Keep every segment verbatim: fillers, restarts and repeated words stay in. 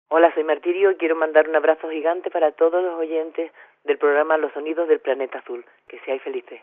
Hola, soy Martirio y quiero mandar un abrazo gigante para todos los oyentes del programa Los Sonidos del Planeta Azul. Que seáis felices.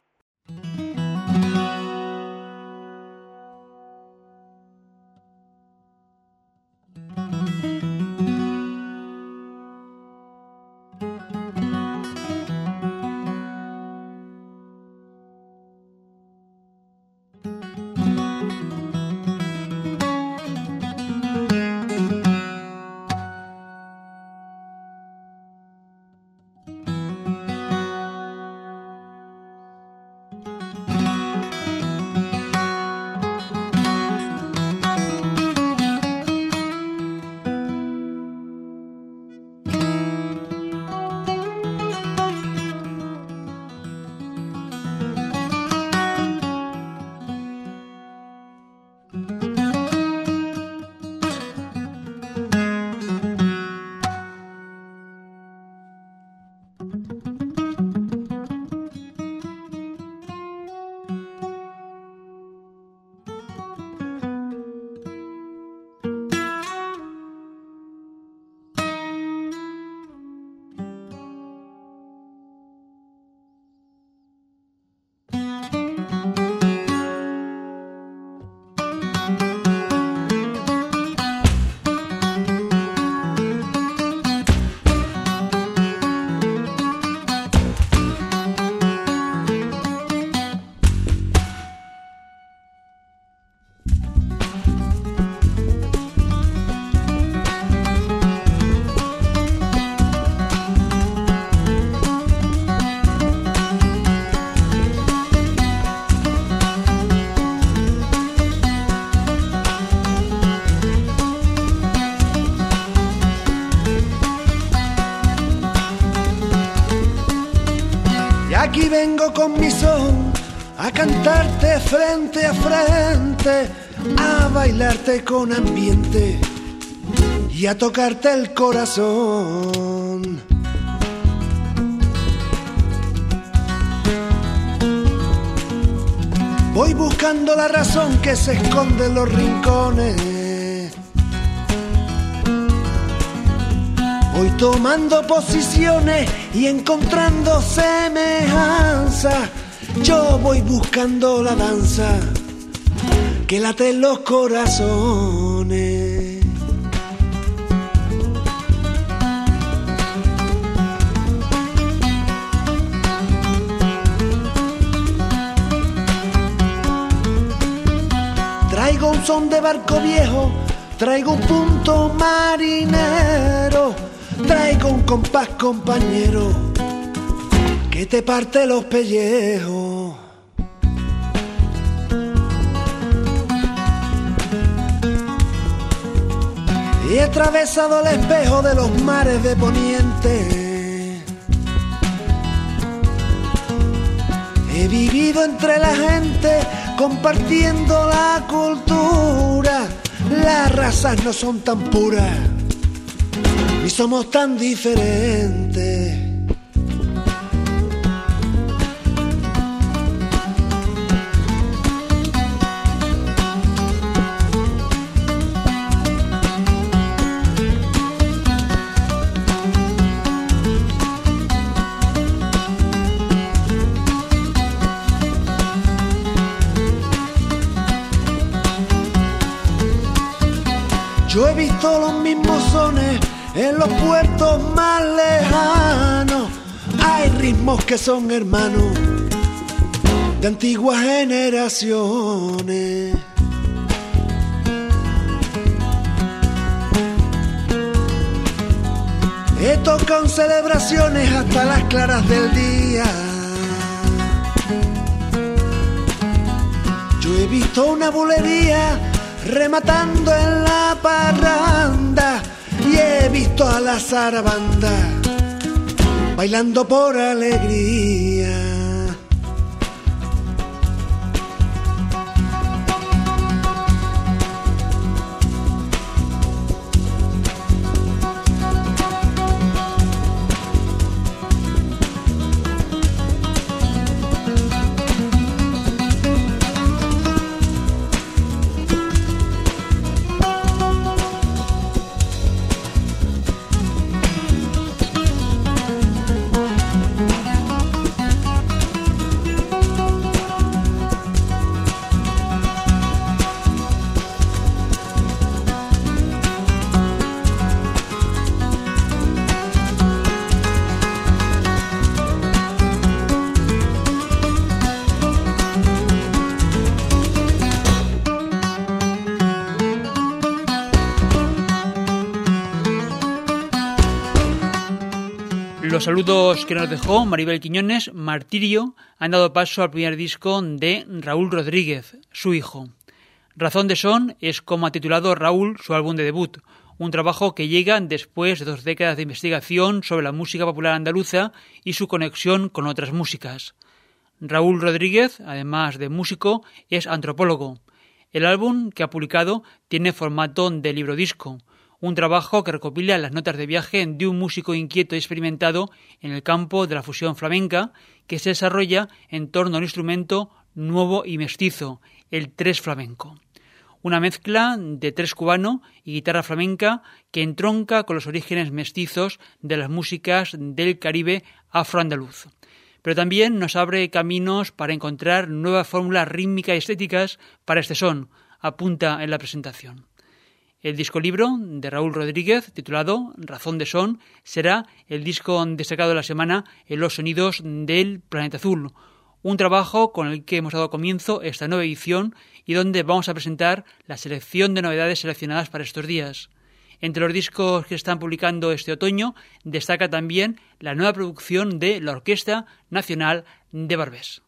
Aquí vengo con mi son a cantarte frente a frente, a bailarte con ambiente y a tocarte el corazón. Voy buscando la razón que se esconde en los rincones. Voy tomando posiciones y encontrando semejanza. Yo voy buscando la danza que late en los corazones. Traigo un son de barco viejo, traigo un punto marinero, traigo un compás compañero que te parte los pellejos. He atravesado el espejo de los mares de Poniente. He vivido entre la gente compartiendo la cultura. Las razas no son tan puras ni somos tan diferentes. Yo he visto los mismos sones en los puertos más lejanos. Hay ritmos que son hermanos de antiguas generaciones. He tocado en celebraciones hasta las claras del día. Yo he visto una bulería rematando en la parranda y he visto a la zarabanda bailando por alegría. Los saludos que nos dejó Maribel Quiñones, Martirio, han dado paso al primer disco de Raúl Rodríguez, su hijo. Razón de Son es como ha titulado Raúl su álbum de debut, un trabajo que llega después de dos décadas de investigación sobre la música popular andaluza y su conexión con otras músicas. Raúl Rodríguez, además de músico, es antropólogo. El álbum que ha publicado tiene formato de libro-disco, un trabajo que recopila las notas de viaje de un músico inquieto y experimentado en el campo de la fusión flamenca que se desarrolla en torno a un instrumento nuevo y mestizo, el tres flamenco. Una mezcla de tres cubano y guitarra flamenca que entronca con los orígenes mestizos de las músicas del Caribe afroandaluz. Pero también nos abre caminos para encontrar nuevas fórmulas rítmicas y estéticas para este son, apunta en la presentación. El disco libro de Raúl Rodríguez, titulado Razón de Son, será el disco destacado de la semana en los sonidos del Planeta Azul, un trabajo con el que hemos dado comienzo esta nueva edición y donde vamos a presentar la selección de novedades seleccionadas para estos días. Entre los discos que están publicando este otoño destaca también la nueva producción de la Orquesta Nacional de Barbés.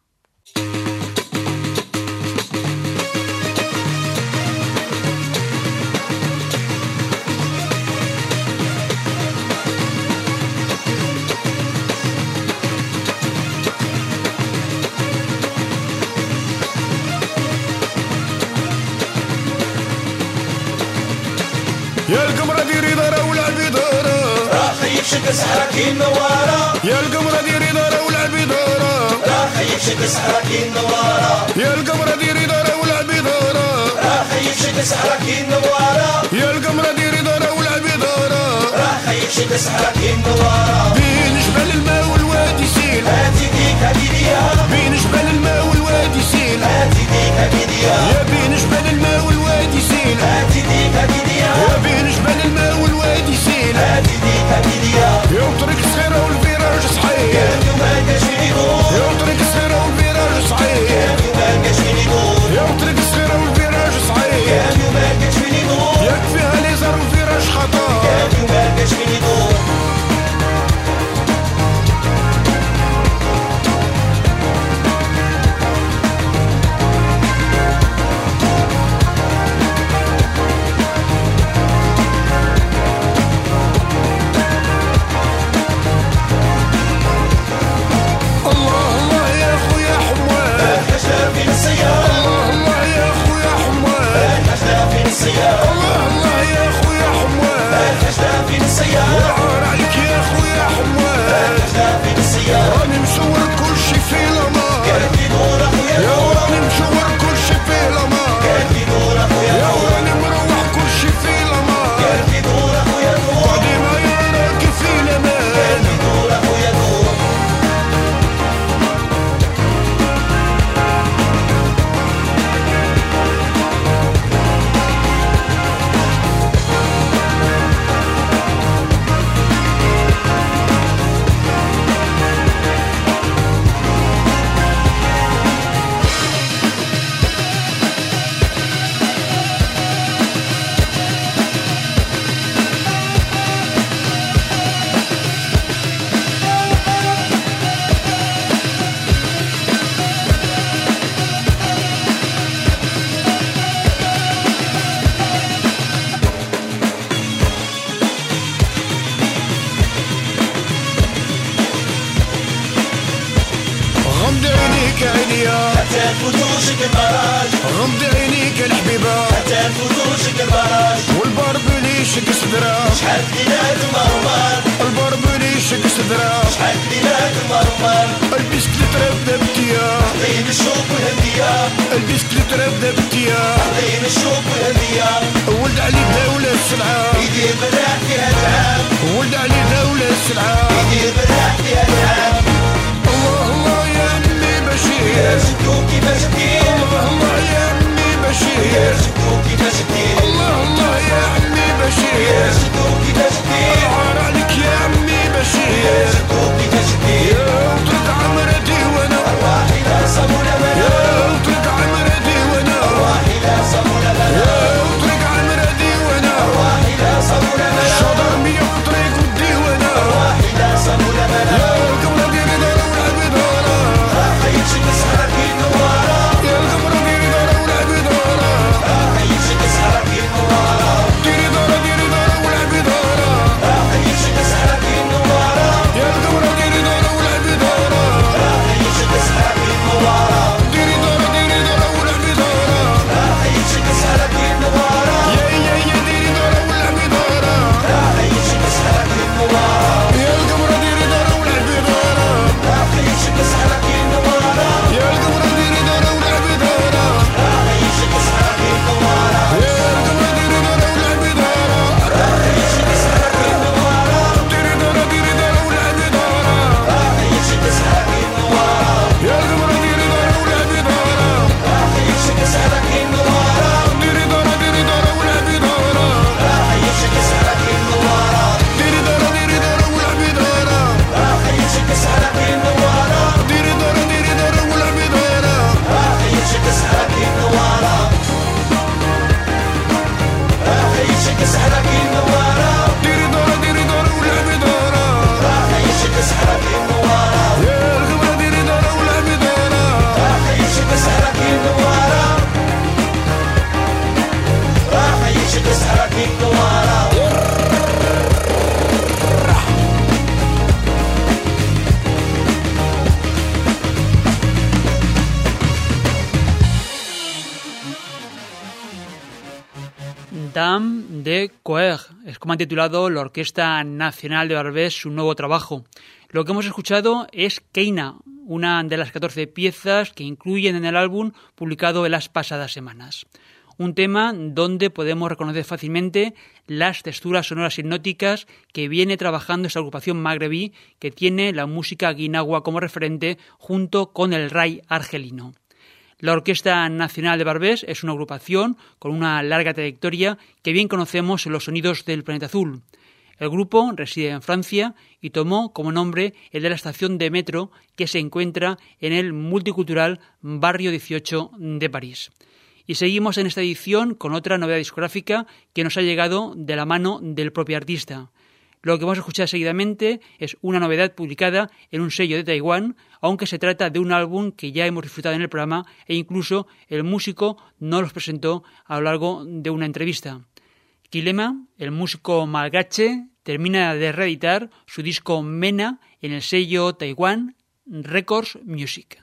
يا القمرة ديري دارة والعبي دارة راح يفشك سحرك النوارة يا القمرة ديري دارة والعبي دارة راح يفشك سحرك النوارة يا القمرة ديري دارة والعبي دارة راح يفشك سحرك النوارة يا القمرة ديري دارة والعبي دارة راح يفشك سحرك النوارة بين جبل الماء والوادي سيل هاتي ديك هاتي ديا بين جبل الماء والوادي سيل هاتي ديك هاتي ديا يا بين جبل الماء والوادي سيل هاتي ديك هاتي ديا يا بين جبل الماء والوادي سيل هاتي ديك هاتي ديا يا طريق الصغيرة والفيراج صحيح يا اليوم ما لقاش فين يدور يا طريق الصغيرة والفيراج صحيح يا اليوم ما لقاش فين يدور يا طريق الصغيرة والفيراج صحيح يا اليوم ما لقاش فين يدور ياك فيها ليزر والفيراج خطا يا اليوم ما لقاش فين يدور صبور fue Coeur, es como han titulado la Orquesta Nacional de Barbès su nuevo trabajo. Lo que hemos escuchado es Keina, una de las catorce piezas que incluyen en el álbum publicado en las pasadas semanas. Un tema donde podemos reconocer fácilmente las texturas sonoras hipnóticas que viene trabajando esta agrupación magrebí que tiene la música guinagua como referente junto con el rai argelino. La Orquesta Nacional de Barbès es una agrupación con una larga trayectoria que bien conocemos en los sonidos del Planeta Azul. El grupo reside en Francia y tomó como nombre el de la estación de metro que se encuentra en el multicultural Barrio dieciocho de París. Y seguimos en esta edición con otra novedad discográfica que nos ha llegado de la mano del propio artista. Lo que vamos a escuchar seguidamente es una novedad publicada en un sello de Taiwán, aunque se trata de un álbum que ya hemos disfrutado en el programa e incluso el músico nos los presentó a lo largo de una entrevista. Kilema, el músico malgache, termina de reeditar su disco Mena en el sello Taiwán Records Music.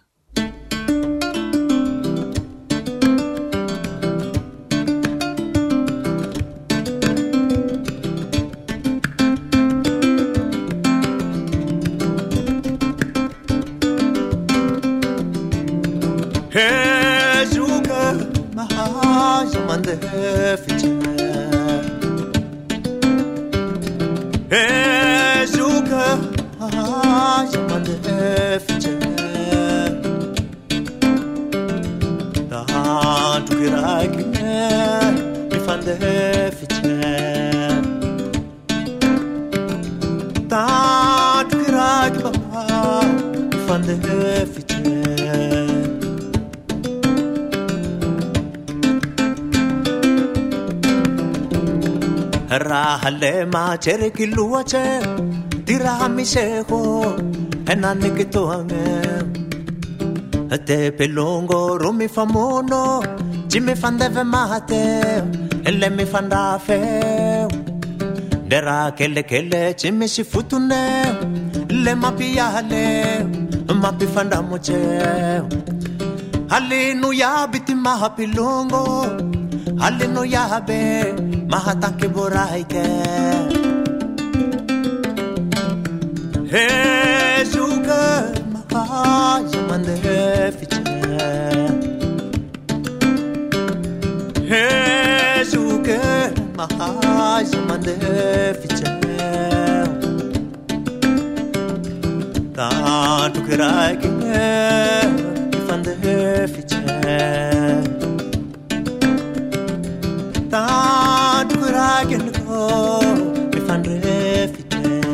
Rahale ma chere kiluache dirami seho enane kitoange te pelongo romi famono jime fandeve mate elle mi fandafe dera kele kele jime si futune le mapiale mapi fandamoche haleluya biti mahapilongo haleluya be mahatanke boraike Hezuke mahaj mande fiche Hezuke mahaj mande fiche Ta tukiraike fande fiche Ta tukiraike ko fande fiche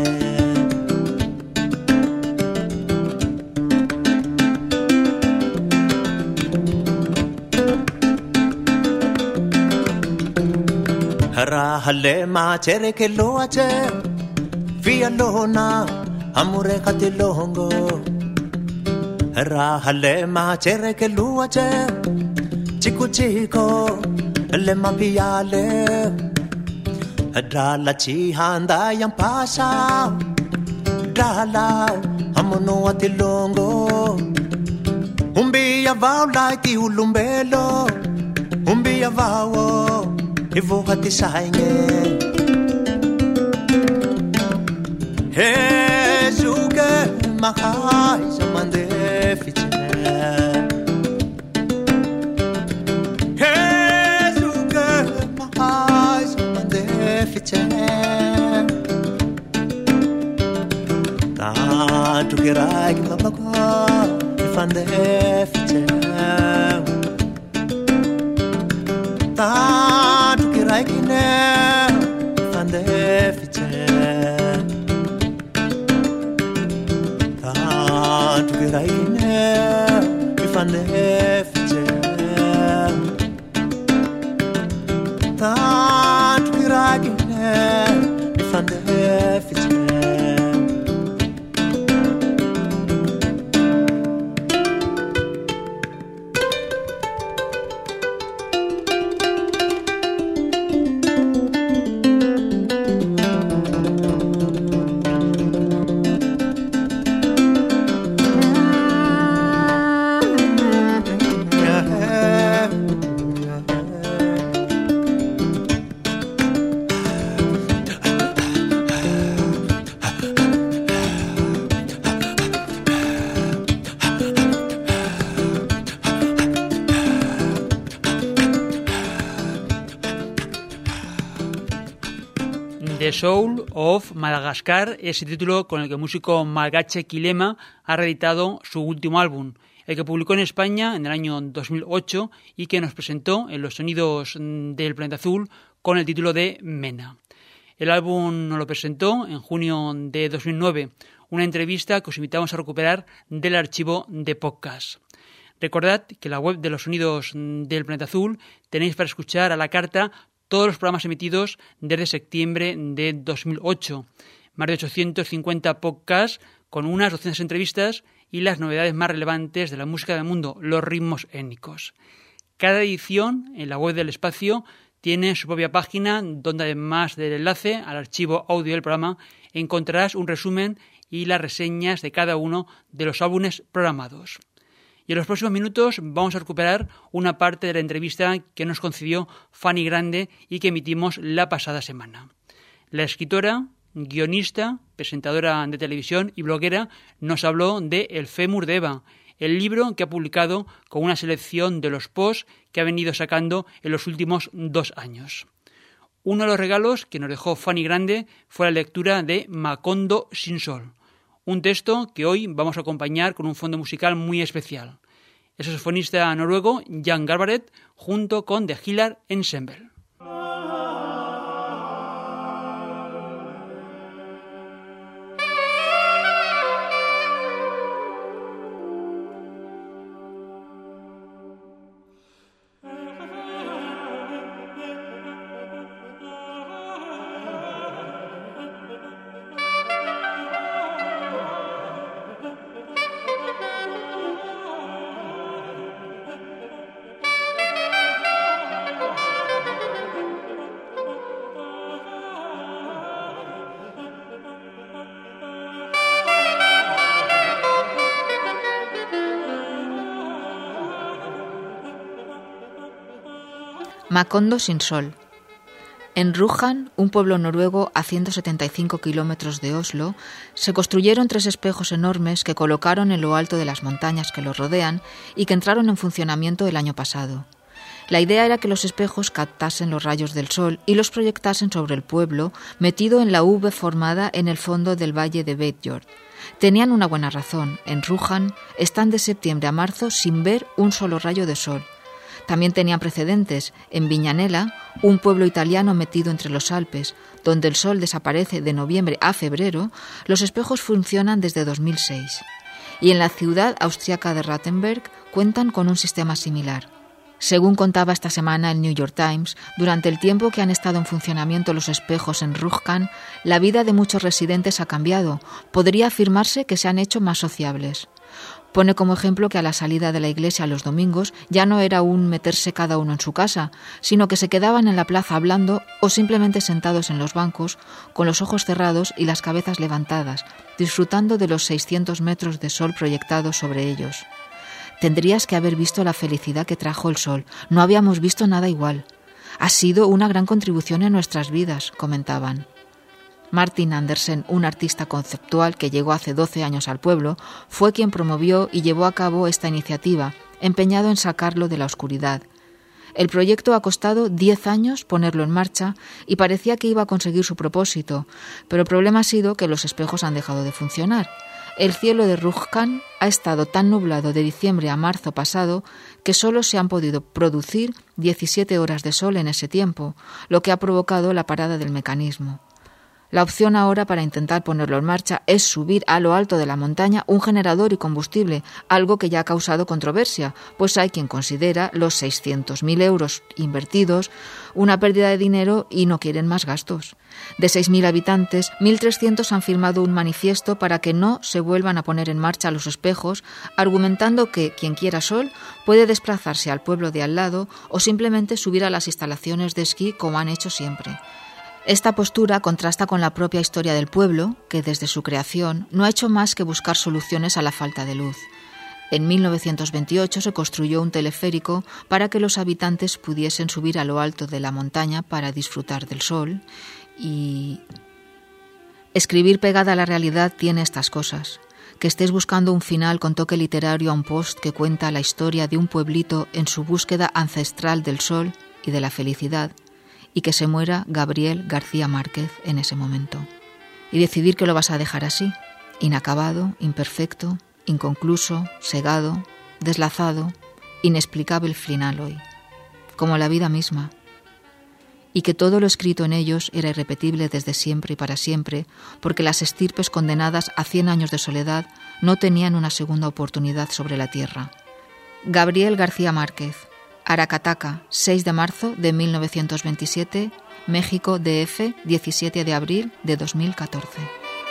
Rahale ma chere ke loache via lona amure katilongo Rahale ma chere ke loache chico chico le mapiale Dala chi handa yang pasa Dala amono atilongo Umbi avao like ulumbelo Umbi avao Evokati sainge Hezuke mahai samande fiche Hezuke mahai samande fiche Ta tukirai babako ifande fiche Ta Raikine fande fiche Ta tu raikine fande fiche Ta tu raikine fande fiche The Soul of Madagascar es el título con el que el músico malgache Kilema ha reeditado su último álbum, el que publicó en España en el año dos mil ocho y que nos presentó en los Sonidos del Planeta Azul con el título de Mena. El álbum nos lo presentó en junio de dos mil nueve, una entrevista que os invitamos a recuperar del archivo de podcast. Recordad que en la web de los Sonidos del Planeta Azul tenéis para escuchar a la carta todos los programas emitidos desde septiembre de dos mil ocho, más de ochocientos cincuenta podcasts con unas doscientas entrevistas y las novedades más relevantes de la música del mundo, los ritmos étnicos. Cada edición en la web del espacio tiene su propia página donde además del enlace al archivo audio del programa encontrarás un resumen y las reseñas de cada uno de los álbumes programados. Y en los próximos minutos vamos a recuperar una parte de la entrevista que nos concedió Fanny Grande y que emitimos la pasada semana. La escritora, guionista, presentadora de televisión y bloguera nos habló de El fémur de Eva, el libro que ha publicado con una selección de los posts que ha venido sacando en los últimos dos años. Uno de los regalos que nos dejó Fanny Grande fue la lectura de Macondo sin sol, un texto que hoy vamos a acompañar con un fondo musical muy especial. El saxofonista noruego Jan Garbarek junto con The Hillar Ensemble. Macondo sin sol. En Rjukan, un pueblo noruego a ciento setenta y cinco kilómetros de Oslo, se construyeron tres espejos enormes que colocaron en lo alto de las montañas que los rodean y que entraron en funcionamiento el año pasado. La idea era que los espejos captasen los rayos del sol y los proyectasen sobre el pueblo, metido en la V formada en el fondo del valle de Beitjord. Tenían una buena razón. En Rjukan están de septiembre a marzo sin ver un solo rayo de sol. También tenían precedentes en Viñanella, un pueblo italiano metido entre los Alpes, donde el sol desaparece de noviembre a febrero. Los espejos funcionan desde dos mil seis. Y en la ciudad austriaca de Rattenberg cuentan con un sistema similar. Según contaba esta semana el New York Times, durante el tiempo que han estado en funcionamiento los espejos en Rjukan, la vida de muchos residentes ha cambiado. Podría afirmarse que se han hecho más sociables. Pone como ejemplo que a la salida de la iglesia los domingos ya no era un meterse cada uno en su casa, sino que se quedaban en la plaza hablando o simplemente sentados en los bancos, con los ojos cerrados y las cabezas levantadas, disfrutando de los seiscientos metros de sol proyectados sobre ellos. Tendrías que haber visto la felicidad que trajo el sol. No habíamos visto nada igual. Ha sido una gran contribución en nuestras vidas, comentaban. Martin Andersen, un artista conceptual que llegó hace doce años al pueblo, fue quien promovió y llevó a cabo esta iniciativa, empeñado en sacarlo de la oscuridad. El proyecto ha costado diez años ponerlo en marcha y parecía que iba a conseguir su propósito, pero el problema ha sido que los espejos han dejado de funcionar. El cielo de Rjukan ha estado tan nublado de diciembre a marzo pasado que solo se han podido producir diecisiete horas de sol en ese tiempo, lo que ha provocado la parada del mecanismo. La opción ahora para intentar ponerlo en marcha es subir a lo alto de la montaña un generador y combustible, algo que ya ha causado controversia, pues hay quien considera los seiscientos mil euros invertidos una pérdida de dinero y no quieren más gastos. De seis mil habitantes, mil trescientos han firmado un manifiesto para que no se vuelvan a poner en marcha los espejos, argumentando que quien quiera sol puede desplazarse al pueblo de al lado o simplemente subir a las instalaciones de esquí como han hecho siempre. Esta postura contrasta con la propia historia del pueblo, que desde su creación no ha hecho más que buscar soluciones a la falta de luz. En mil novecientos veintiocho se construyó un teleférico para que los habitantes pudiesen subir a lo alto de la montaña para disfrutar del sol y... Escribir pegada a la realidad tiene estas cosas. Que estés buscando un final con toque literario a un post que cuenta la historia de un pueblito en su búsqueda ancestral del sol y de la felicidad, y que se muera Gabriel García Márquez en ese momento. Y decidir que lo vas a dejar así, inacabado, imperfecto, inconcluso, segado, deslazado, inexplicable el final hoy, como la vida misma, y que todo lo escrito en ellos era irrepetible desde siempre y para siempre, porque las estirpes condenadas a cien años de soledad no tenían una segunda oportunidad sobre la tierra. Gabriel García Márquez, Aracataca, seis de marzo de mil novecientos veintisiete, México, D F, diecisiete de abril de dos mil catorce.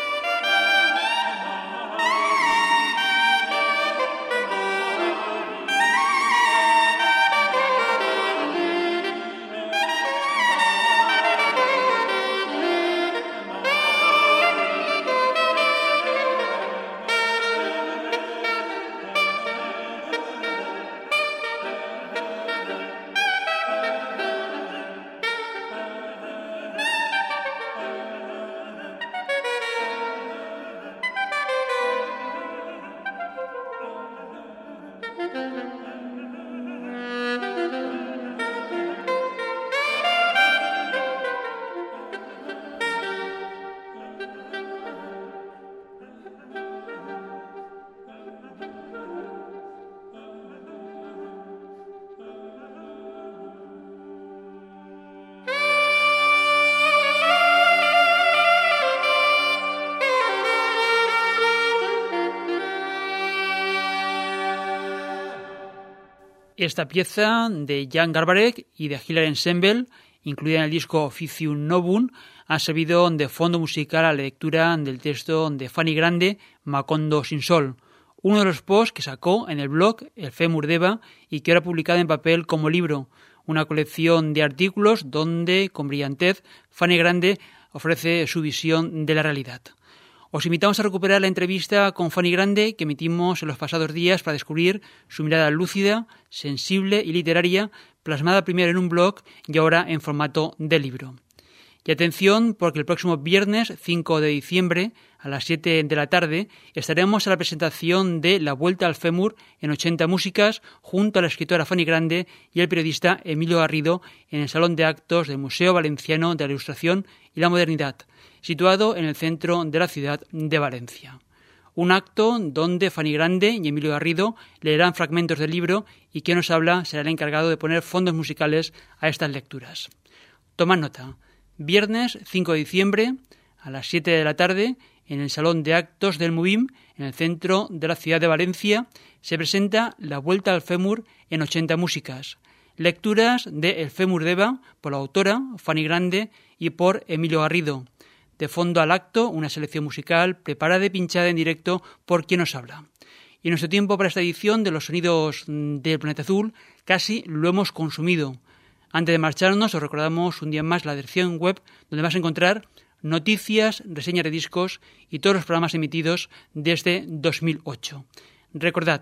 Esta pieza de Jan Garbarek y de Hilary Ensemble, incluida en el disco Officium Novum, ha servido de fondo musical a la lectura del texto de Fanny Grande, Macondo sin sol, uno de los posts que sacó en el blog El Fémur d'Eva y que ahora ha publicado en papel como libro, una colección de artículos donde, con brillantez, Fanny Grande ofrece su visión de la realidad. Os invitamos a recuperar la entrevista con Fanny Grande que emitimos en los pasados días para descubrir su mirada lúcida, sensible y literaria, plasmada primero en un blog y ahora en formato de libro. Y atención, porque el próximo viernes cinco de diciembre, a las siete de la tarde, estaremos a la presentación de La Vuelta al Fémur en ochenta músicas, junto a la escritora Fanny Grande y el periodista Emilio Garrido, en el Salón de Actos del Museo Valenciano de la Ilustración y la Modernidad, situado en el centro de la ciudad de Valencia. Un acto donde Fanny Grande y Emilio Garrido leerán fragmentos del libro y quien nos habla será el encargado de poner fondos musicales a estas lecturas. Tomad nota. Viernes cinco de diciembre a las siete de la tarde en el Salón de Actos del MUBIM, en el centro de la ciudad de Valencia, se presenta La Vuelta al Fémur en ochenta músicas. Lecturas de El Fémur d'Eva por la autora Fanny Grande y por Emilio Garrido. De fondo al acto, una selección musical preparada y pinchada en directo por quien nos habla. Y nuestro tiempo para esta edición de los sonidos del Planeta Azul casi lo hemos consumido. Antes de marcharnos, os recordamos un día más la dirección web donde vas a encontrar noticias, reseñas de discos y todos los programas emitidos desde dos mil ocho. Recordad,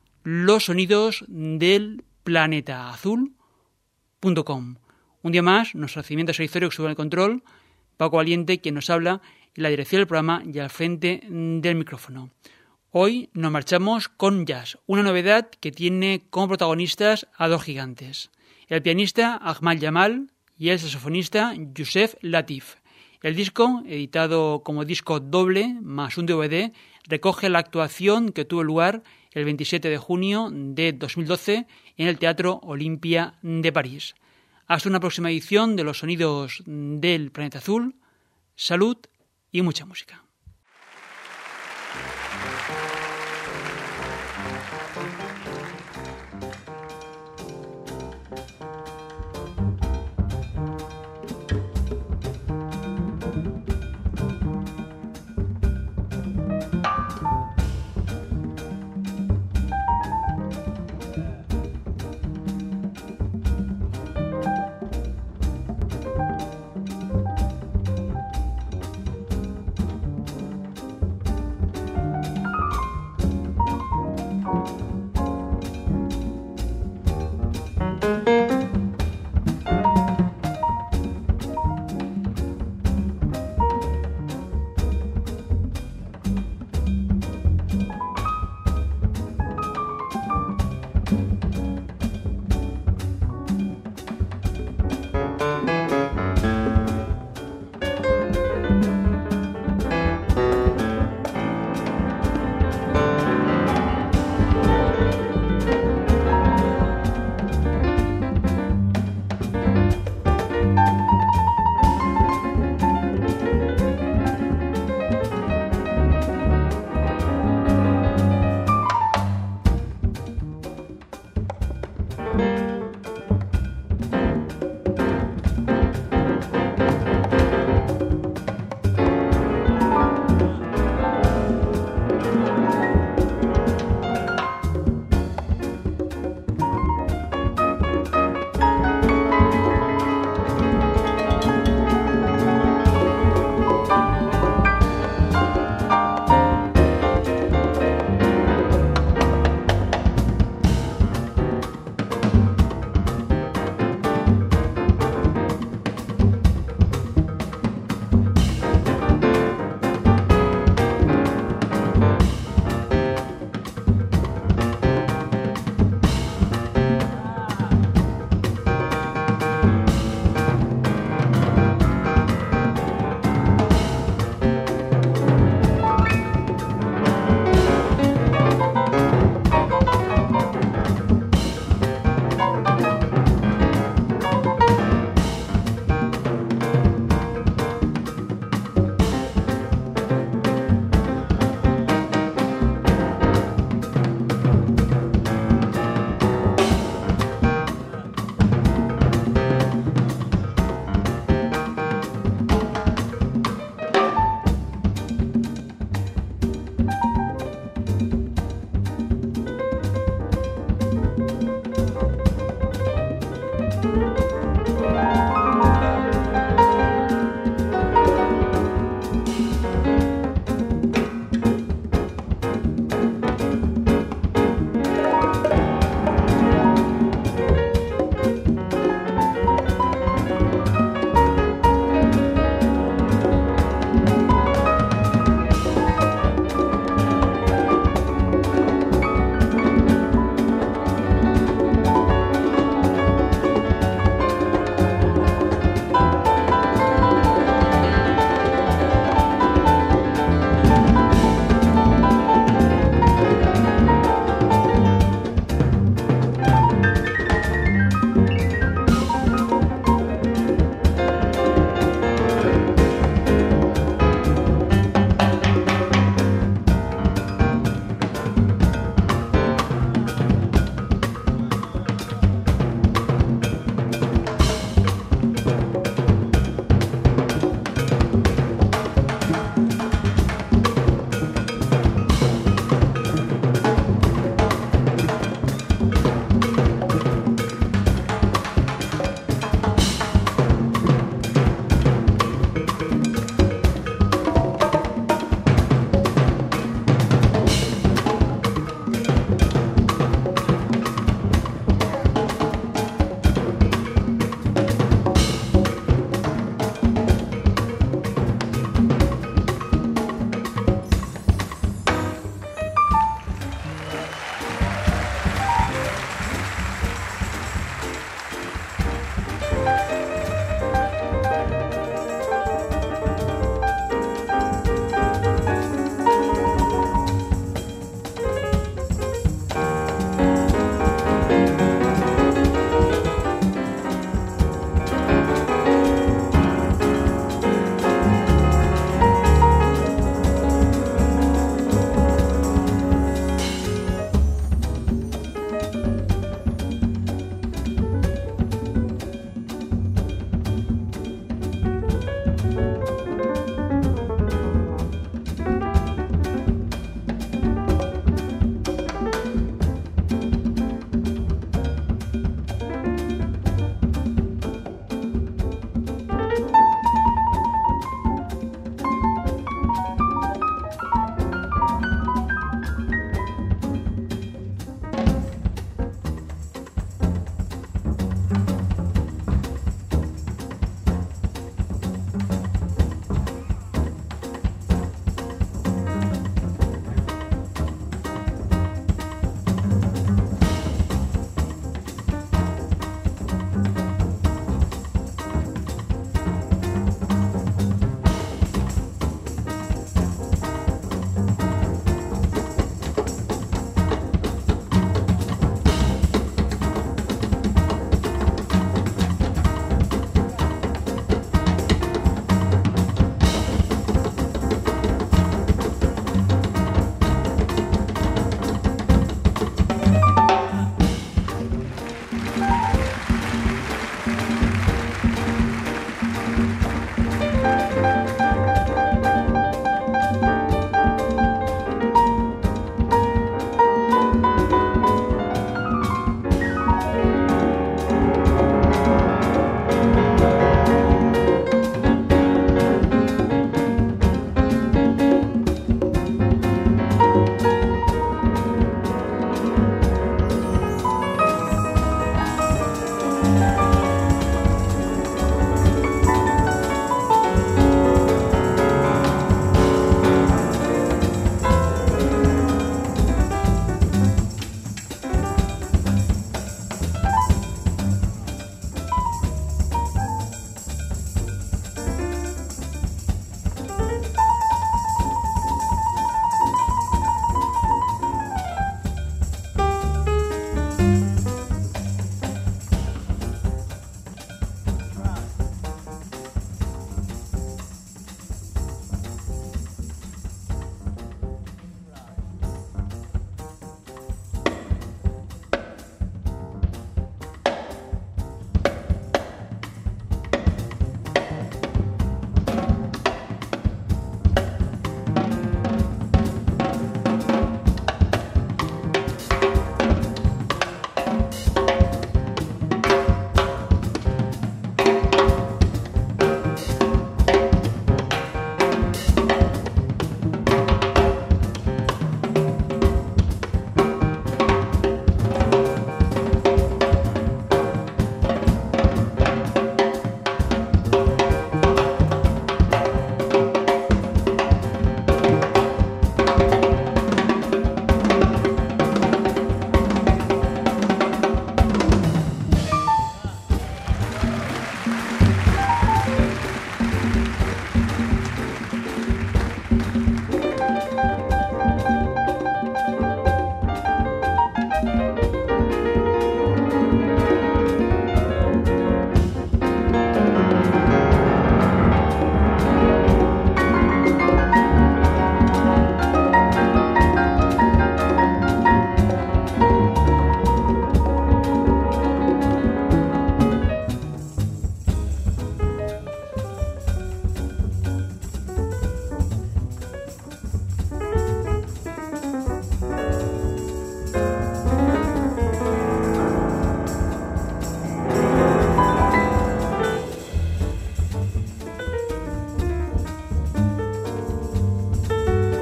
los sonidos del planeta azul punto com. Un día más, nuestro recibimiento servicio que sube el control, Paco Valiente, quien nos habla, en la dirección del programa y al frente del micrófono. Hoy nos marchamos con jazz, una novedad que tiene como protagonistas a dos gigantes. El pianista Ahmad Jamal y el saxofonista Yusef Latif. El disco, editado como disco doble más un D V D, recoge la actuación que tuvo lugar el veintisiete de junio de dos mil doce en el Teatro Olimpia de París. Hasta una próxima edición de los sonidos del Planeta Azul. Salud y mucha música.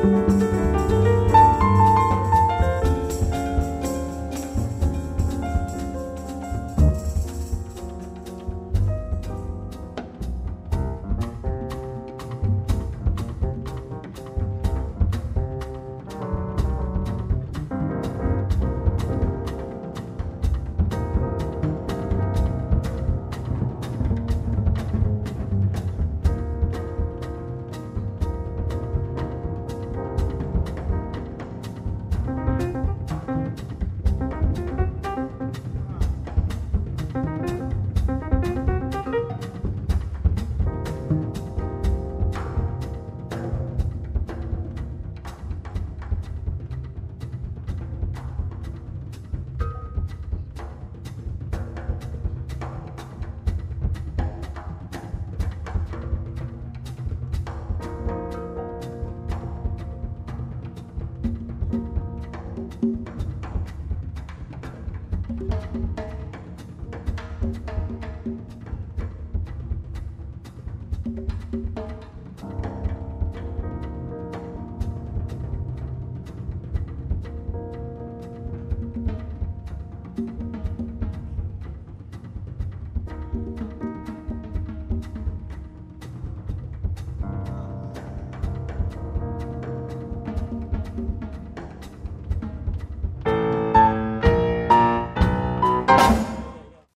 Thank you.